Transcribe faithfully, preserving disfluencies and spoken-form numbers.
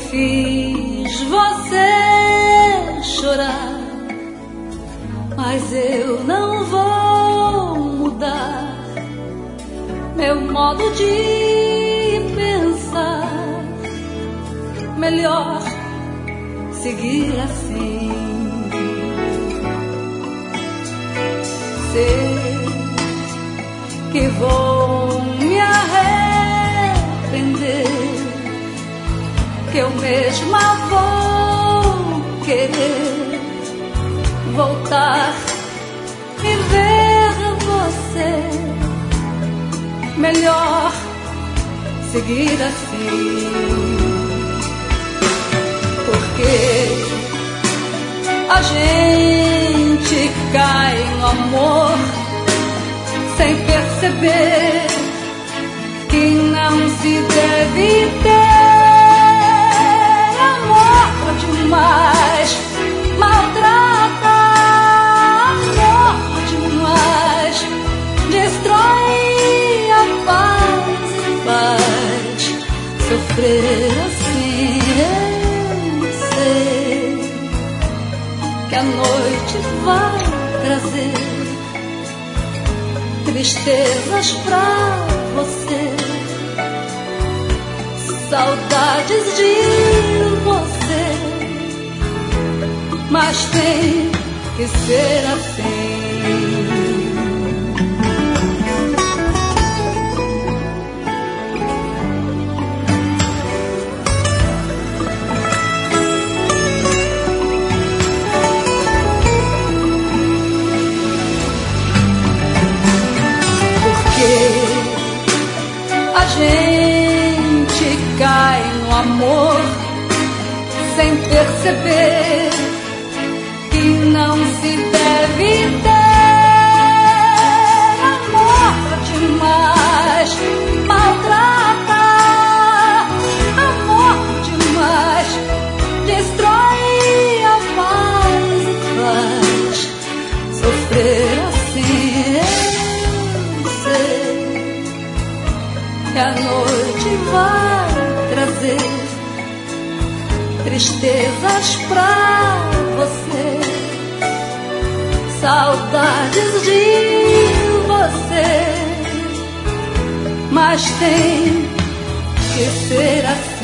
fiz você chorar, mas eu não vou mudar meu modo de pensar. Melhor seguir assim. Sei que vou me arrepender, que eu mesma vou querer voltar e ver você. Melhor seguir assim, porque a gente cai no amor sem perceber que não se deve ter. Amor demais maltrata, amor demais destrói a paz e faz sofrer assim. Eu sei que a noite vai trazer tristezas pra você, saudades de você, mas tem que ser assim. A gente cai no amor sem perceber que não se deve ter. Amor demais maltrata, amor demais destrói a paz e faz sofrer assim. Que a noite vai trazer tristezas pra você, saudades de você, mas tem que ser assim.